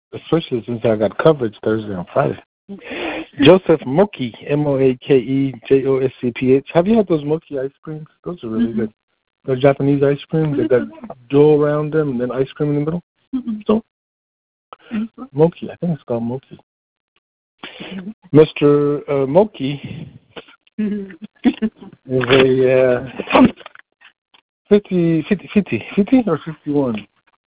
especially since I got coverage Thursday and Friday. Joseph Moki, Mokejosph. Have you had those Moki ice creams? Those are really good. Those Japanese ice creams, they got dough around them and then ice cream in the middle. So, Moki, I think it's called Moki. Mr. Moki is a 50 or 51?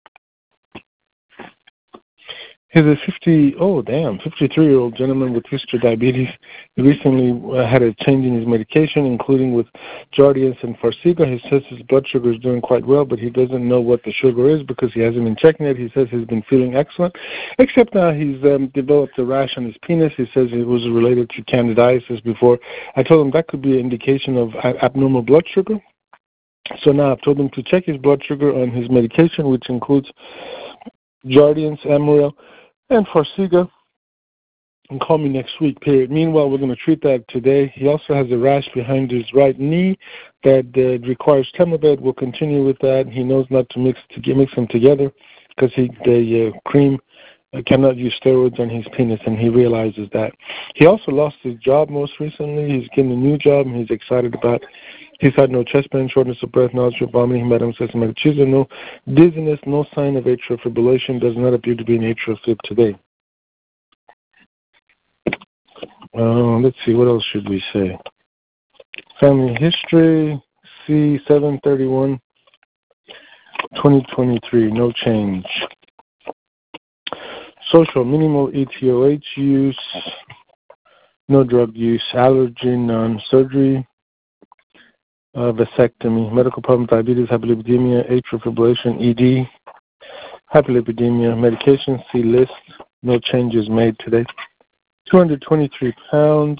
He's a 53-year-old gentleman with history of diabetes. He recently had a change in his medication, including with Jardiance and Farxiga. He says his blood sugar is doing quite well, but he doesn't know what the sugar is because he hasn't been checking it. He says he's been feeling excellent, except now he's developed a rash on his penis. He says it was related to candidiasis before. I told him that could be an indication of abnormal blood sugar. So now I've told him to check his blood sugar on his medication, which includes Jardiance, Amaryl, and Farxiga, and call me next week, period. Meanwhile, we're going to treat that today. He also has a rash behind his right knee that requires Temabed. We'll continue with that. He knows not to mix them together because the cream cannot use steroids on his penis, and he realizes that. He also lost his job most recently. He's getting a new job, and he's excited about it. He's had no chest pain, shortness of breath, nausea, vomiting, hematemesis, no dizziness, no sign of atrial fibrillation. Does not appear to be an atrial fib today. Let's see, what else should we say? Family history, C731-2023, no change. Social, minimal ETOH use, no drug use, allergy, none, surgery, vasectomy, medical problem, diabetes, hyperlipidemia, atrial fibrillation, ED, hyperlipidemia, medication, see list, no changes made today. 223 pounds,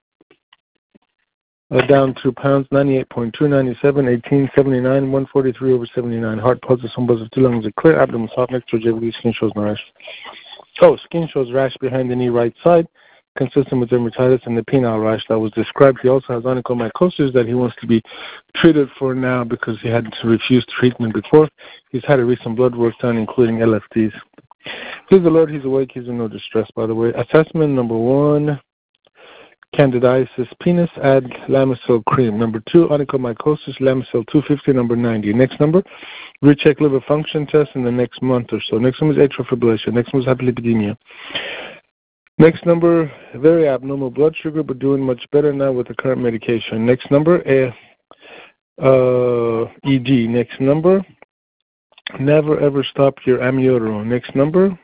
down 2 pounds, 98.2, 97, 18, 79, 143 over 79. Heart pulses, some buzz of 2 lungs are clear, abdomen soft, next to JVD, skin shows no rash. Skin shows rash behind the knee right side, consistent with dermatitis and the penile rash that was described. He also has onychomycosis that he wants to be treated for now because he had refused treatment before. He's had a recent blood work done, including LFTs. Please alert, he's awake, he's in no distress, by the way. Assessment number 1, candidiasis, penis, add Lamisil cream. Number 2, onychomycosis, Lamisil 250, number 90. Next number, recheck liver function test in the next month or so. Next one is atrial fibrillation. Next one is hyperlipidemia. Next number, very abnormal blood sugar, but doing much better now with the current medication. Next number, ED. Next number, never ever stop your amiodarone. Next number,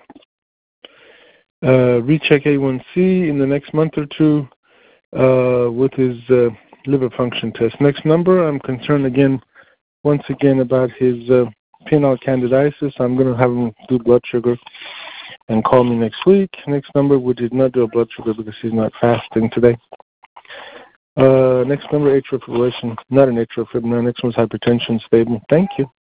recheck A1C in the next month or two with his liver function test. Next number, I'm concerned once again about his penile candidiasis. I'm going to have him do blood sugar and call me next week. Next number, we did not do a blood sugar because he's not fasting today. Next number, atrial fibrillation, not an atrial fib. Next one's hypertension, stable. Thank you.